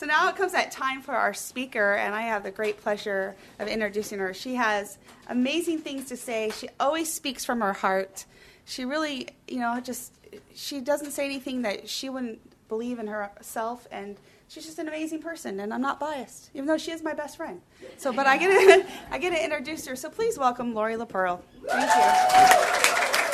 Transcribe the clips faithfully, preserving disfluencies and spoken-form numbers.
So now it comes that time for our speaker, and I have the great pleasure of introducing her. She has amazing things to say. She always speaks from her heart. She really, you know, just, she doesn't say anything that she wouldn't believe in herself, and she's just an amazing person, and I'm not biased, even though she is my best friend. So, but I get to, I get to introduce her. So please welcome Lori LaPearl. Thank you.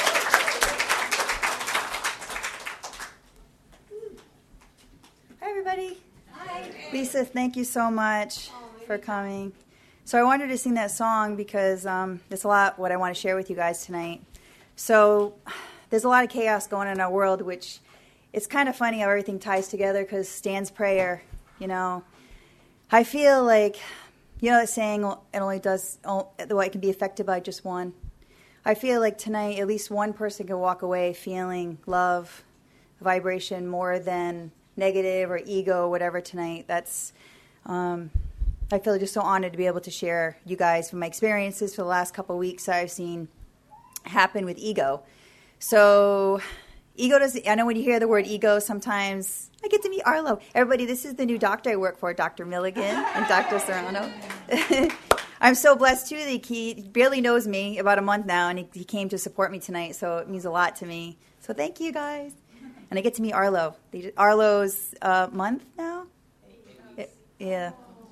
Hi, everybody. Hi. Lisa, thank you so much for coming. So I wanted to sing that song because um, there's a lot what I want to share with you guys tonight. So there's a lot of chaos going on in our world, which it's kind of funny how everything ties together because Stan's prayer, you know. I feel like, you know that saying, it only does, oh, it can be affected by just one. I feel like tonight at least one person can walk away feeling love, vibration more than negative or ego, whatever tonight. That's, um, I feel just so honored to be able to share you guys from my experiences for the last couple of weeks that I've seen happen with ego. So ego does, I know when you hear the word ego, sometimes I get to meet Arlo. Everybody, this is the new doctor I work for, Doctor Milligan and Doctor Serrano. I'm so blessed, too, that he barely knows me, about a month now, and he, he came to support me tonight, so it means a lot to me. So thank you, guys. And I get to meet Arlo. Arlo's uh, month now? Yeah.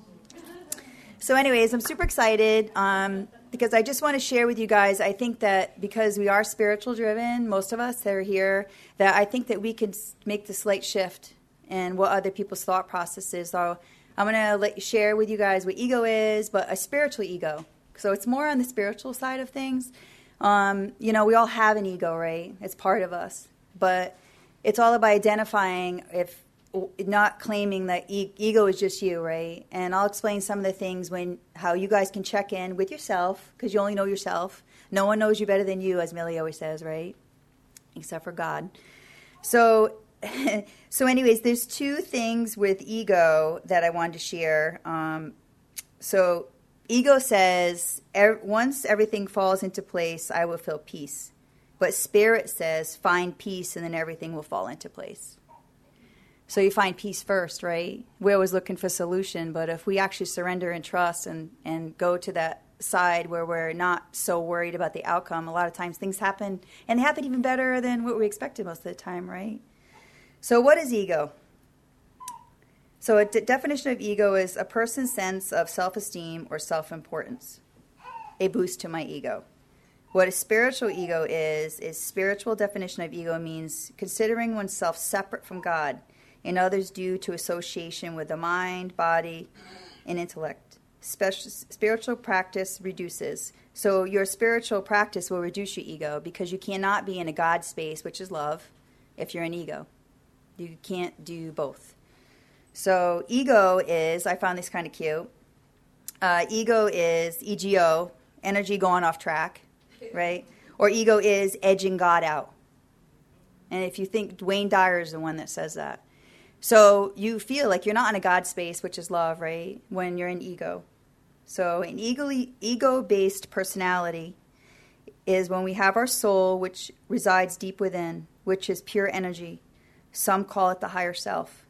So anyways, I'm super excited um, because I just want to share with you guys, I think that because we are spiritual driven, most of us that are here, that I think that we could make the slight shift in what other people's thought process is. So I'm going to share with you guys what ego is, but a spiritual ego. So it's more on the spiritual side of things. Um, you know, we all have an ego, right? It's part of us. But it's all about identifying, if not claiming that e- ego is just you, right? And I'll explain some of the things when how you guys can check in with yourself, because you only know yourself. No one knows you better than you, as Millie always says, right? Except for God. So, so anyways, there's two things with ego that I wanted to share. Um, so ego says, er- once everything falls into place, I will feel peace. But spirit says, find peace and then everything will fall into place. So you find peace first, right? We're always looking for solution, but if we actually surrender and trust and, and go to that side where we're not so worried about the outcome, a lot of times things happen, and they happen even better than what we expected most of the time, right? So what is ego? So a d- definition of ego is a person's sense of self-esteem or self-importance, a boost to my ego. What a spiritual ego is, is spiritual definition of ego means considering oneself separate from God and others due to association with the mind, body, and intellect. Special, spiritual practice reduces. So your spiritual practice will reduce your ego because you cannot be in a God space, which is love, if you're an ego. You can't do both. So ego is, I found this kind of cute, uh, ego is E G O, energy going off track. Right? Or ego is edging God out. And if you think, Wayne Dyer is the one that says that. So you feel like you're not in a God space, which is love, right? When you're in ego. So an ego, ego-based personality is when we have our soul, which resides deep within, which is pure energy. Some call it the higher self.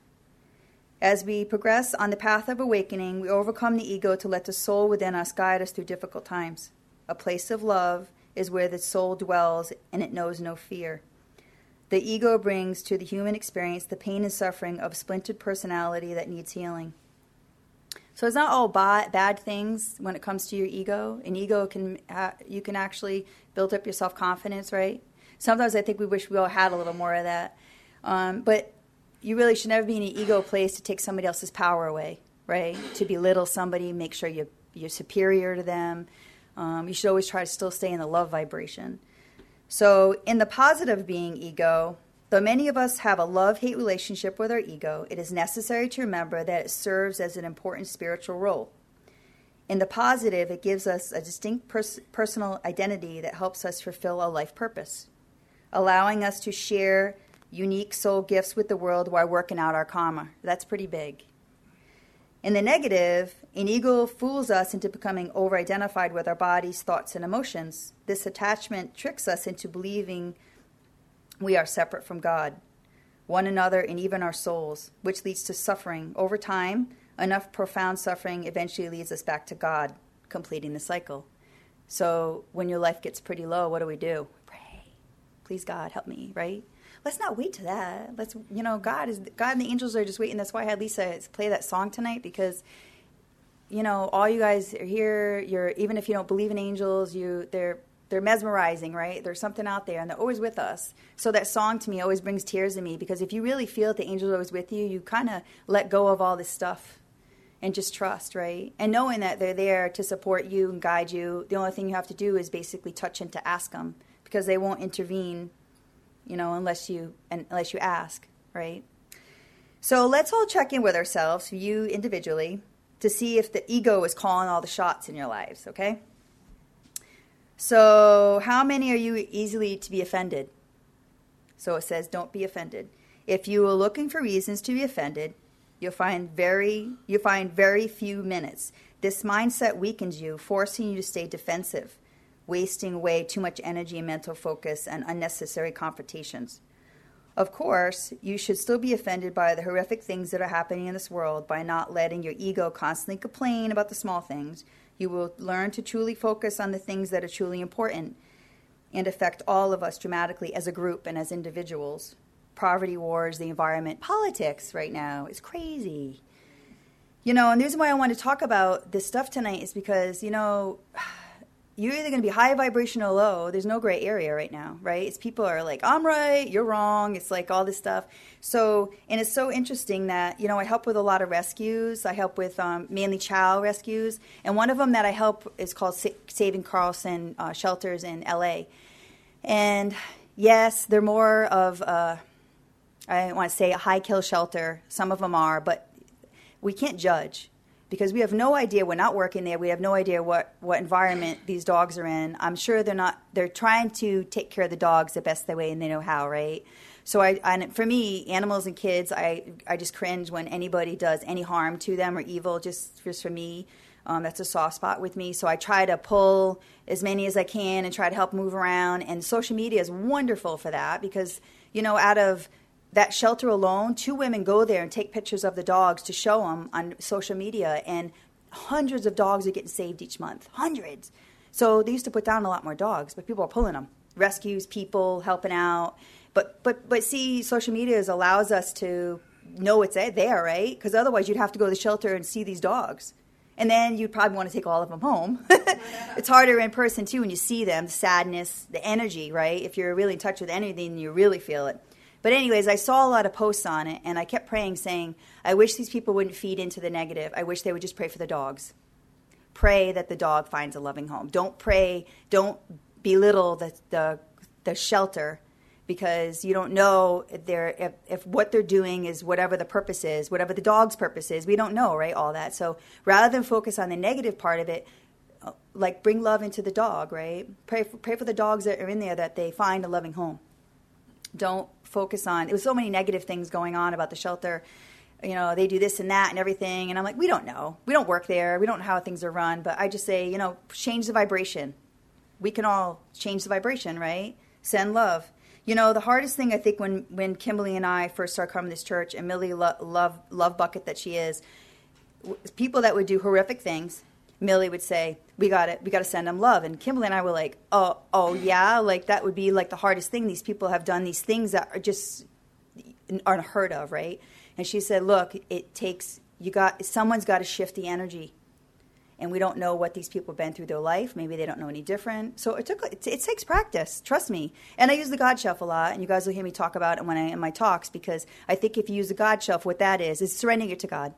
As we progress on the path of awakening, we overcome the ego to let the soul within us guide us through difficult times. A place of love is where the soul dwells and it knows no fear. The ego brings to the human experience the pain and suffering of a splintered personality that needs healing. So it's not all ba- bad things when it comes to your ego. An ego can ha- you can actually build up your self-confidence, right? Sometimes I think we wish we all had a little more of that. Um, but you really should never be in an ego place to take somebody else's power away, right? To belittle somebody, make sure you're, you're superior to them. Um, you should always try to still stay in the love vibration. So in the positive being ego, though many of us have a love-hate relationship with our ego, it is necessary to remember that it serves as an important spiritual role. In the positive, it gives us a distinct pers- personal identity that helps us fulfill our life purpose, allowing us to share unique soul gifts with the world while working out our karma. That's pretty big. In the negative, an ego fools us into becoming over-identified with our bodies, thoughts, and emotions. This attachment tricks us into believing we are separate from God. one another, and even our souls, which leads to suffering. Over time, enough profound suffering eventually leads us back to God, completing the cycle. So when your life gets pretty low, what do we do? Pray. Please, God, help me, right? Let's not wait to that. Let's, you know, God is God and the angels are just waiting. That's why I had Lisa play that song tonight, because, you know, all you guys are here. You're, even if you don't believe in angels, you they're they're mesmerizing, right? There's something out there, and they're always with us. So that song to me always brings tears to me, because if you really feel that the angels are always with you, you kind of let go of all this stuff and just trust, right? And knowing that they're there to support you and guide you, the only thing you have to do is basically touch and to ask them, because they won't intervene, you know, unless you unless you ask, right? So let's all check in with ourselves, you individually, to see if the ego is calling all the shots in your lives, okay? So how many are you easily to be offended? So it says, don't be offended. If you are looking for reasons to be offended, you'll find very you find very few minutes. This mindset weakens you, forcing you to stay defensive, wasting away too much energy and mental focus and unnecessary confrontations. Of course, you should still be offended by the horrific things that are happening in this world by not letting your ego constantly complain about the small things. You will learn to truly focus on the things that are truly important and affect all of us dramatically as a group and as individuals. Poverty wars, the environment, politics right now is crazy. You know, and the reason why I want to talk about this stuff tonight is because, you know, you're either going to be high vibration or low. There's no gray area right now, right? It's people are like, I'm right, you're wrong. It's like all this stuff. So, and it's so interesting that, you know, I help with a lot of rescues. I help with um, mainly child rescues. And one of them that I help is called Sa- Saving Carlson uh, Shelters in L A. And yes, they're more of a, I don't want to say a high kill shelter. Some of them are, but we can't judge, because we have no idea. We're not working there. We have no idea what, what environment these dogs are in. I'm sure they're not, they're trying to take care of the dogs the best way and they know how, right? So I, I for me, animals and kids, I, I just cringe when anybody does any harm to them or evil, just, just for me. Um, that's a soft spot with me. So I try to pull as many as I can and try to help move around. And social media is wonderful for that, because, you know, out of that shelter alone, two women go there and take pictures of the dogs to show them on social media, and hundreds of dogs are getting saved each month. Hundreds. So they used to put down a lot more dogs, but people are pulling them. Rescues, people helping out. But but but see, social media is, allows us to know it's there, right? Because otherwise you'd have to go to the shelter and see these dogs. And then you'd probably want to take all of them home. It's harder in person, too, when you see them, the sadness, the energy, right? If you're really in touch with anything, you really feel it. But anyways, I saw a lot of posts on it, and I kept praying, saying, I wish these people wouldn't feed into the negative. I wish they would just pray for the dogs. Pray that the dog finds a loving home. Don't pray, don't belittle the the, the shelter, because you don't know if, they're, if, if what they're doing is whatever the purpose is, whatever the dog's purpose is. We don't know, right, all that. So rather than focus on the negative part of it, like bring love into the dog, right? Pray for, pray for the dogs that are in there, that they find a loving home. Don't focus on, it was so many negative things going on about the shelter. You know, they do this and that and everything. And I'm like, we don't know. We don't work there. We don't know how things are run. But I just say, you know, change the vibration. We can all change the vibration, right? Send love. You know, the hardest thing, I think, when, when Kimberly and I first started coming to this church, and Millie, lo- love, love bucket that she is, people that would do horrific things, Millie would say, we got it. We got to send them love. And Kimberly and I were like, oh, oh yeah, like that would be like the hardest thing. These people have done these things that are just unheard of, right? And she said, look, it takes, you got, someone's got to shift the energy. And we don't know what these people have been through their life. Maybe they don't know any different. So it took, it, it takes practice, trust me. And I use the God Shelf a lot, and you guys will hear me talk about it when I in my talks, because I think if you use the God Shelf, what that is, is surrendering it to God.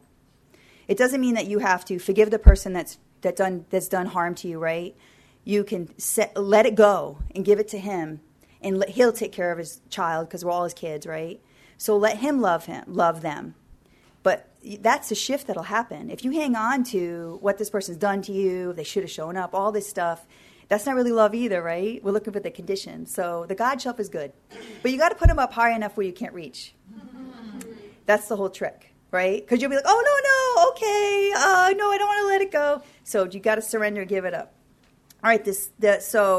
It doesn't mean that you have to forgive the person that's that done that's done harm to you, right? You can set, let it go and give it to him, and let, he'll take care of his child, because we're all his kids, right? So let him love him, love them. But that's the shift that'll happen. If you hang on to what this person's done to you, they should have shown up, all this stuff, that's not really love either, right? We're looking for the conditions. So the God Shelf is good. But you got to put them up high enough where you can't reach. That's the whole trick, right? Because you'll be like, oh, no, no, okay, uh, no, I don't want to let it go. So you got to surrender, give it up. All right, this the, so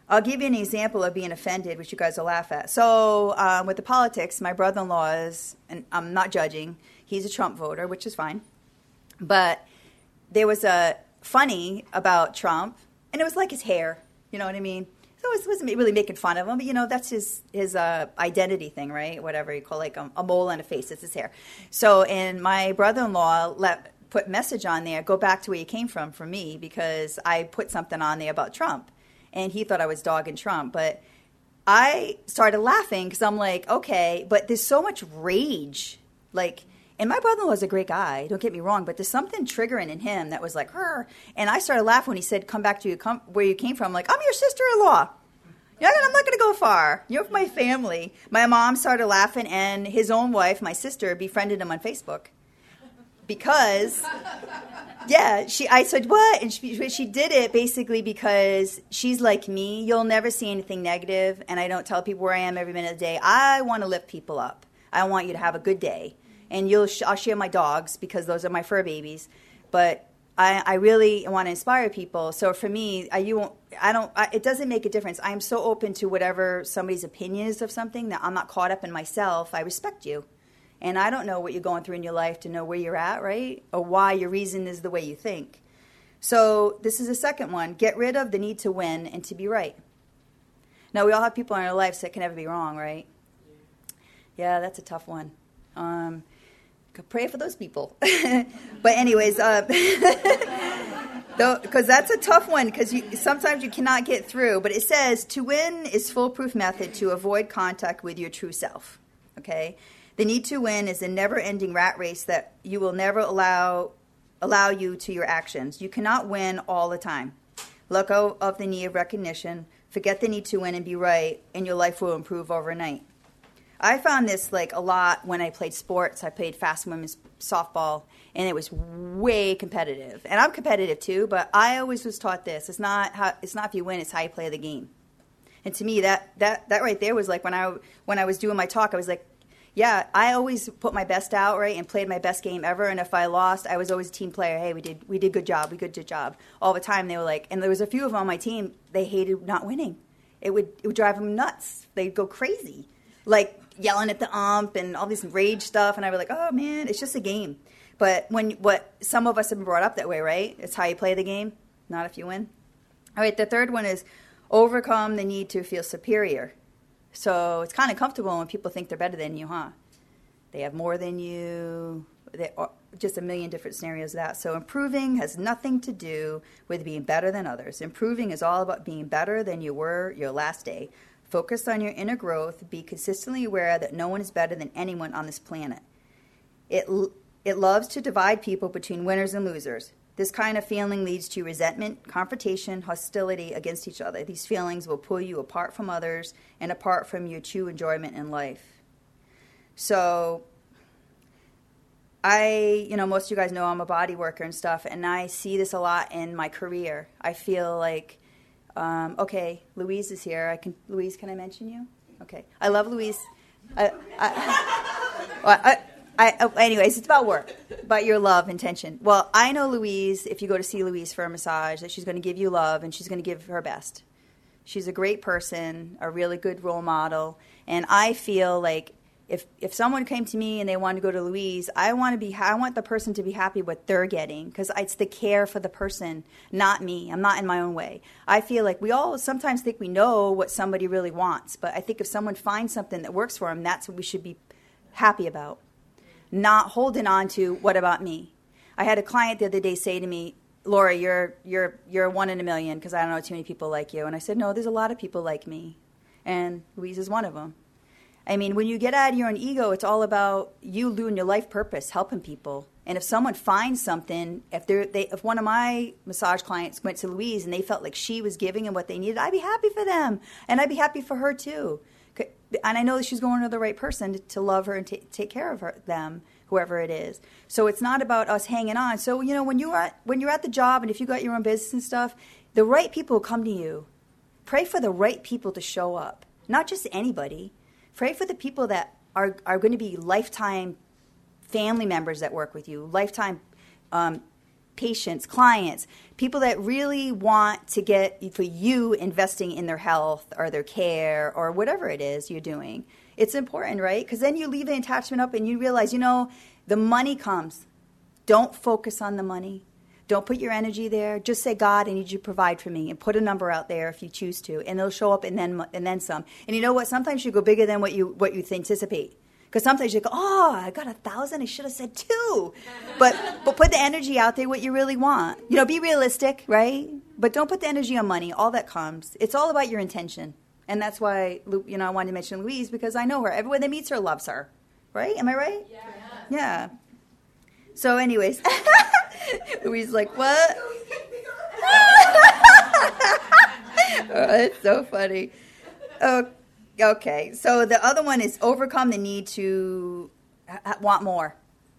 I'll give you an example of being offended, which you guys will laugh at. So um, with the politics, my brother-in-law is, and I'm not judging, he's a Trump voter, which is fine. But there was a funny about Trump, and it was like his hair, you know what I mean? So it wasn't really making fun of him, but, you know, that's his his uh, identity thing, right? Whatever you call, like a, a mole on a face, it's his hair. So, and my brother-in-law let put message on there, go back to where you came from, for me, because I put something on there about Trump. And he thought I was dogging Trump. But I started laughing because I'm like, okay, but there's so much rage. Like, and my brother-in-law is a great guy, don't get me wrong, but there's something triggering in him that was like, her. And I started laughing when he said, come back to you, come, where you came from. I'm like, I'm your sister-in-law. Yeah, I'm not going to go far. You're my family. My mom started laughing, and his own wife, my sister, befriended him on Facebook. Because, yeah, she. I said, what? And she, she did it basically because she's like me. You'll never see anything negative, and I don't tell people where I am every minute of the day. I want to lift people up. I want you to have a good day. And you'll, sh- I'll share my dogs because those are my fur babies. But I, I really want to inspire people. So for me, I, you won't, I don't. I, it doesn't make a difference. I am so open to whatever somebody's opinion is of something that I'm not caught up in myself. I respect you. And I don't know what you're going through in your life to know where you're at, right? Or why your reason is the way you think. So this is the second one. Get rid of the need to win and to be right. Now, we all have people in our lives that can never be wrong, right? Yeah, that's a tough one. Um, pray for those people. But anyways, uh, because that's a tough one because sometimes you cannot get through. But it says to win is foolproof method to avoid contact with your true self, okay? The need to win is a never-ending rat race that you will never allow allow you to your actions. You cannot win all the time. Let go of the need of recognition. Forget the need to win and be right, and your life will improve overnight. I found this like a lot when I played sports. I played fast women's softball, and it was way competitive. And I'm competitive too, but I always was taught this: it's not how it's not if you win, it's how you play the game. And to me, that that that right there was like when I when I was doing my talk, I was like, yeah, I always put my best out, right, and played my best game ever. And if I lost, I was always a team player. Hey, we did we did good job. We did good job. All the time they were like, and there was a few of them on my team, they hated not winning. It would it would drive them nuts. They'd go crazy, like yelling at the ump and all this rage stuff. And I was like, oh, man, it's just a game. But when what some of us have been brought up that way, right? It's how you play the game, not if you win. All right, the third one is overcome the need to feel superior. So it's kind of comfortable when people think they're better than you, huh? They have more than you. They are just a million different scenarios of that. So improving has nothing to do with being better than others. Improving is all about being better than you were your last day. Focus on your inner growth. Be consistently aware that no one is better than anyone on this planet. It, it loves to divide people between winners and losers. This kind of feeling leads to resentment, confrontation, hostility against each other. These feelings will pull you apart from others and apart from your true enjoyment in life. So I, you know, most of you guys know I'm a body worker and stuff, and I see this a lot in my career. I feel like, um, okay, Louise is here. I can, Louise, can I mention you? Okay. I love Louise. I, I, well, I I, anyways, it's about work, about your love, intention. Well, I know Louise, if you go to see Louise for a massage, that she's going to give you love and she's going to give her best. She's a great person, a really good role model. And I feel like if if someone came to me and they wanted to go to Louise, I want to be I want the person to be happy with what they're getting because it's the care for the person, not me. I'm not in my own way. I feel like we all sometimes think we know what somebody really wants, but I think if someone finds something that works for them, that's what we should be happy about. Not holding on to what about me. I had a client the other day say to me, Laura, you're you're you're one in a million because I don't know too many people like you. And I said, no, there's a lot of people like me, and Louise is one of them. I mean, when you get out of your own ego, it's all about you doing your life purpose, helping people. And if someone finds something, if they're they if one of my massage clients went to Louise and they felt like she was giving them what they needed, I'd be happy for them, and I'd be happy for her too. And I know that she's going to the right person to, to love her and t- take care of her, them, whoever it is. So it's not about us hanging on. So, you know, when you're at, when you're at the job and if you got your own business and stuff, the right people will come to you. Pray for the right people to show up, not just anybody. Pray for the people that are, are going to be lifetime family members that work with you, lifetime um, patients, clients, people that really want to get for you investing in their health or their care or whatever it is you're doing. It's important, right? Because then you leave the attachment up and you realize, you know, the money comes. Don't focus on the money. Don't put your energy there. Just say, God, I need you to provide for me, and put a number out there if you choose to, and it'll show up and then and then some. And you know what? Sometimes you go bigger than what you what you anticipate. Because sometimes you go, oh, I got a thousand. I should have said two. But but put the energy out there what you really want. You know, be realistic, right? But don't put the energy on money. All that comes. It's all about your intention. And that's why, you know, I wanted to mention Louise, because I know her. Everyone that meets her loves her. Right? Am I right? Yeah. Yeah. So anyways, Louise is like, what? Oh, it's so funny. Oh, okay, so the other one is overcome the need to ha- want more.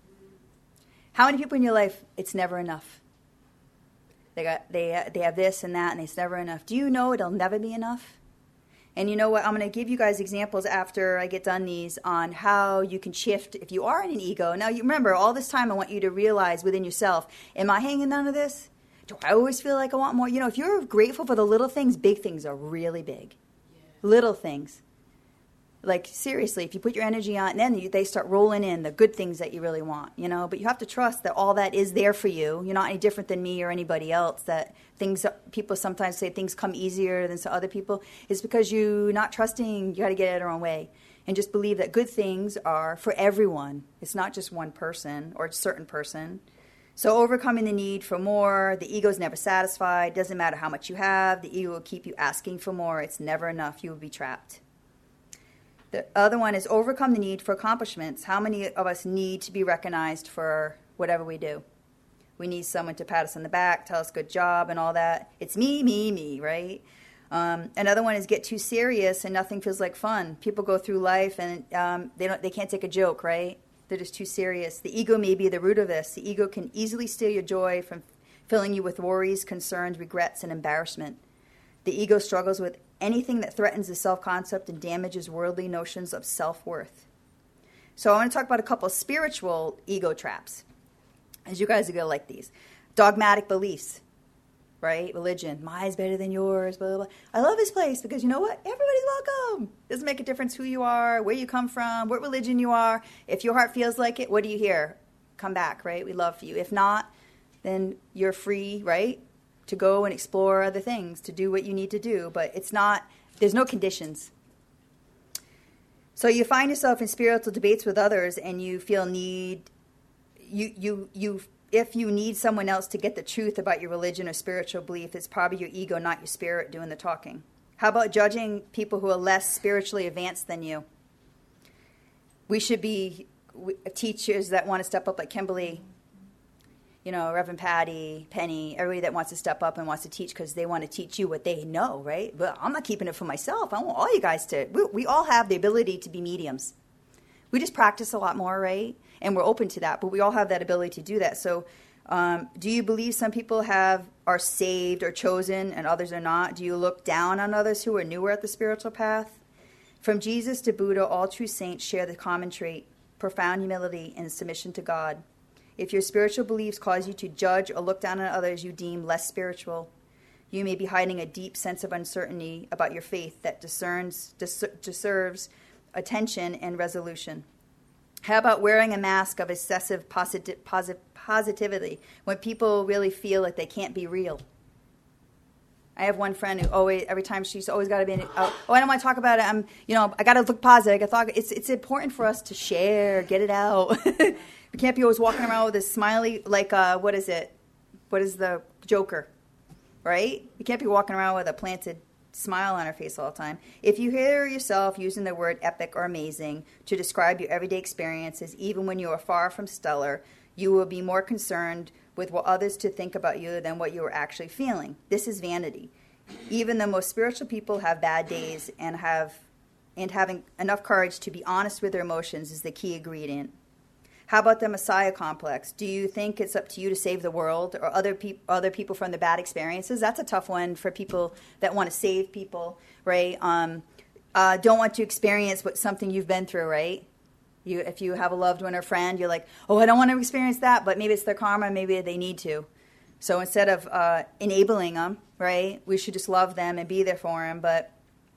How many people in your life, it's never enough? They got they they have this and that, and it's never enough. Do you know it'll never be enough? And you know what? I'm going to give you guys examples after I get done these on how you can shift if you are in an ego. Now, you remember, all this time I want you to realize within yourself, am I hanging on to this? Do I always feel like I want more? You know, if you're grateful for the little things, big things are really big. Yeah. Little things. Like, seriously, if you put your energy on, and then you, they start rolling in the good things that you really want, you know. But you have to trust that all that is there for you. You're not any different than me or anybody else. That things, people sometimes say things come easier than some other people. It's because you're not trusting. You got to get out of your own way. And just believe that good things are for everyone. It's not just one person or a certain person. So overcoming the need for more, the ego is never satisfied. Doesn't matter how much you have. The ego will keep you asking for more. It's never enough. You will be trapped. The other one is overcome the need for accomplishments. How many of us need to be recognized for whatever we do? We need someone to pat us on the back, tell us good job and all that. It's me, me, me, right? Um, another one is get too serious and nothing feels like fun. People go through life and um, they don't, they can't take a joke, right? They're just too serious. The ego may be the root of this. The ego can easily steal your joy from filling you with worries, concerns, regrets, and embarrassment. The ego struggles with anything that threatens the self-concept and damages worldly notions of self-worth. So I want to talk about a couple of spiritual ego traps, as you guys are going to like these. Dogmatic beliefs, right? Religion. Mine's better than yours, blah, blah, blah. I love this place because you know what? Everybody's welcome. Doesn't make a difference who you are, where you come from, what religion you are. If your heart feels like it, what do you hear? Come back, right? We love you. If not, then you're free, right? To go and explore other things, to do what you need to do. But it's not, there's no conditions. So you find yourself in spiritual debates with others and you feel need, you, you, you, if you need someone else to get the truth about your religion or spiritual belief, it's probably your ego, not your spirit, doing the talking. How about judging people who are less spiritually advanced than you? We should be teachers that want to step up like Kimberly, you know, Reverend Patty, Penny, everybody that wants to step up and wants to teach because they want to teach you what they know, right? But I'm not keeping it for myself. I want all you guys to, we, we all have the ability to be mediums. We just practice a lot more, right? And we're open to that, but we all have that ability to do that. So um, do you believe some people have are saved or chosen and others are not? Do you look down on others who are newer at the spiritual path? From Jesus to Buddha, all true saints share the common trait, profound humility and submission to God. If your spiritual beliefs cause you to judge or look down on others you deem less spiritual, you may be hiding a deep sense of uncertainty about your faith that discerns, dis- deserves attention and resolution. How about wearing a mask of excessive posit- posit- positivity when people really feel like they can't be real? I have one friend who always, every time she's always got to be, in, oh, oh, I don't want to talk about it. I'm, you know, I got to look positive. I got to talk. It's it's important for us to share, get it out. We can't be always walking around with this smiley, like, uh, what is it? What is the Joker, right? You can't be walking around with a planted smile on our face all the time. If you hear yourself using the word epic or amazing to describe your everyday experiences, even when you are far from stellar, you will be more concerned with what others to think about you than what you are actually feeling. This is vanity. Even the most spiritual people have bad days, and have and having enough courage to be honest with their emotions is the key ingredient. How about the Messiah complex? Do you think it's up to you to save the world or other, peop- other people from the bad experiences? That's a tough one for people that want to save people, right? Um, uh, don't want to experience what something you've been through, right? You, if you have a loved one or friend, you're like, oh, I don't want to experience that, but maybe it's their karma, maybe they need to. So instead of uh, enabling them, right, we should just love them and be there for them. But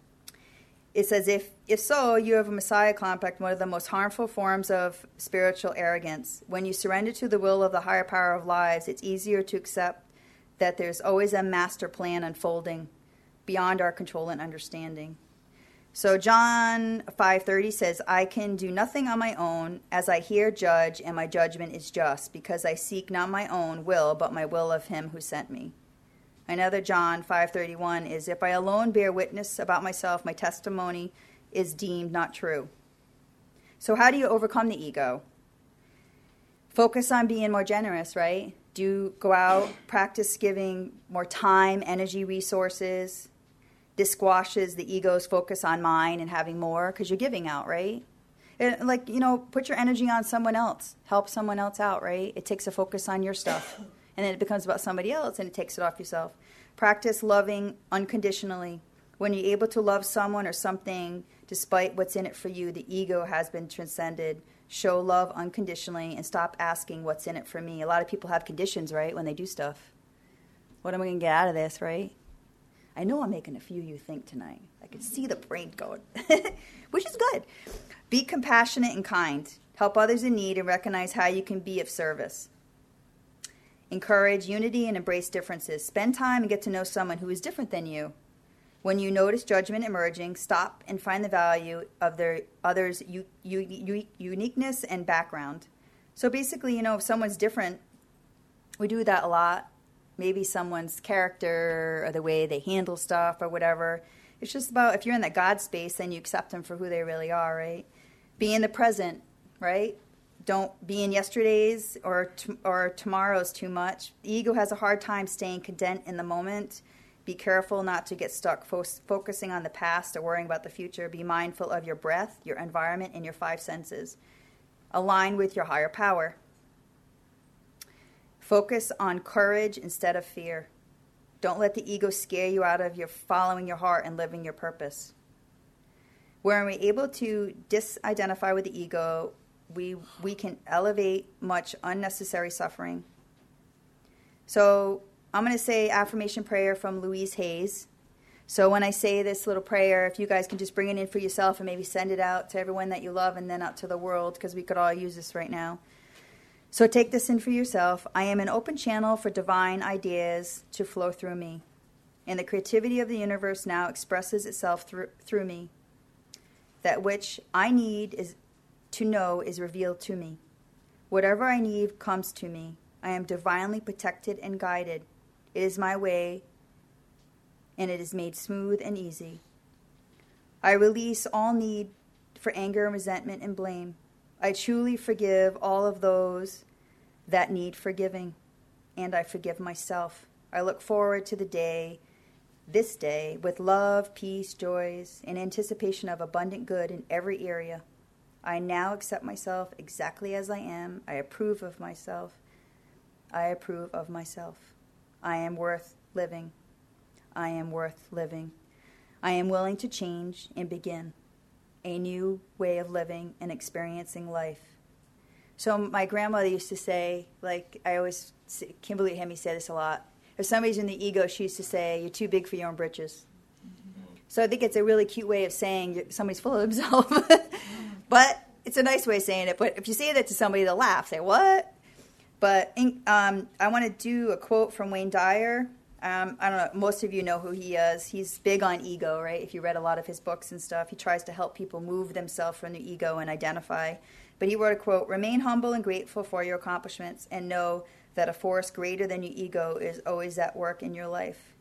it says, if, if so, you have a Messiah complex, one of the most harmful forms of spiritual arrogance. When you surrender to the will of the higher power of lives, it's easier to accept that there's always a master plan unfolding beyond our control and understanding. So John five thirty says, I can do nothing on my own, as I hear judge, and my judgment is just, because I seek not my own will, but my will of him who sent me. Another John five thirty-one is, if I alone bear witness about myself, my testimony is deemed not true. So how do you overcome the ego? Focus on being more generous, right? Do go out, practice giving more time, energy, resources. This squashes the ego's focus on mine and having more, because you're giving out, right? It, like, you know, put your energy on someone else. Help someone else out, right? It takes a focus on your stuff. And then it becomes about somebody else, and it takes it off yourself. Practice loving unconditionally. When you're able to love someone or something despite what's in it for you, the ego has been transcended. Show love unconditionally and stop asking what's in it for me. A lot of people have conditions, right, when they do stuff. What am I going to get out of this, right? I know I'm making a few you think tonight. I can see the brain going, which is good. Be compassionate and kind. Help others in need and recognize how you can be of service. Encourage unity and embrace differences. Spend time and get to know someone who is different than you. When you notice judgment emerging, stop and find the value of their others' u- u- u- uniqueness and background. So basically, you know, if someone's different, we do that a lot. Maybe someone's character or the way they handle stuff or whatever. It's just about, if you're in that God space, then you accept them for who they really are, right? Be in the present, right? Don't be in yesterday's or t- or tomorrow's too much. The ego has a hard time staying content in the moment. Be careful not to get stuck fo- focusing on the past or worrying about the future. Be mindful of your breath, your environment, and your five senses. Align with your higher power. Focus on courage instead of fear. Don't let the ego scare you out of your following your heart and living your purpose. When we're able to disidentify with the ego, we we can elevate much unnecessary suffering. So I'm going to say affirmation prayer from Louise Hayes. So when I say this little prayer, if you guys can just bring it in for yourself and maybe send it out to everyone that you love and then out to the world, because we could all use this right now. So take this in for yourself. I am an open channel for divine ideas to flow through me. And the creativity of the universe now expresses itself through, through me. That which I need is to know is revealed to me. Whatever I need comes to me. I am divinely protected and guided. It is my way, and it is made smooth and easy. I release all need for anger, resentment, and blame. I truly forgive all of those that need forgiving, and I forgive myself. I look forward to the day, this day, with love, peace, joys, and anticipation of abundant good in every area. I now accept myself exactly as I am. I approve of myself. I approve of myself. I am worth living. I am worth living. I am willing to change and begin a new way of living and experiencing life. So my grandmother used to say, like, I always, Kimberly had me say this a lot. If somebody's in the ego, she used to say, you're too big for your own britches. So I think it's a really cute way of saying somebody's full of himself. But it's a nice way of saying it. But if you say that to somebody, they'll laugh. Say, what? But um, I want to do a quote from Wayne Dyer. Um, I don't know, most of you know who he is. He's big on ego, right? If you read a lot of his books and stuff, he tries to help people move themselves from the ego and identify. But he wrote a quote, remain humble and grateful for your accomplishments and know that a force greater than your ego is always at work in your life.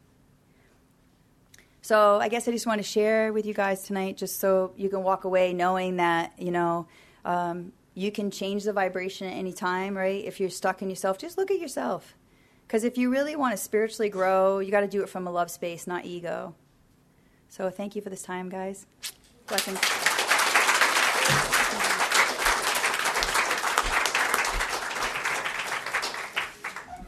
So I guess I just want to share with you guys tonight just so you can walk away knowing that, you know, um, you can change the vibration at any time, right? If you're stuck in yourself, just look at yourself. Because if you really want to spiritually grow, you got to do it from a love space, not ego. So thank you for this time, guys. Blessings.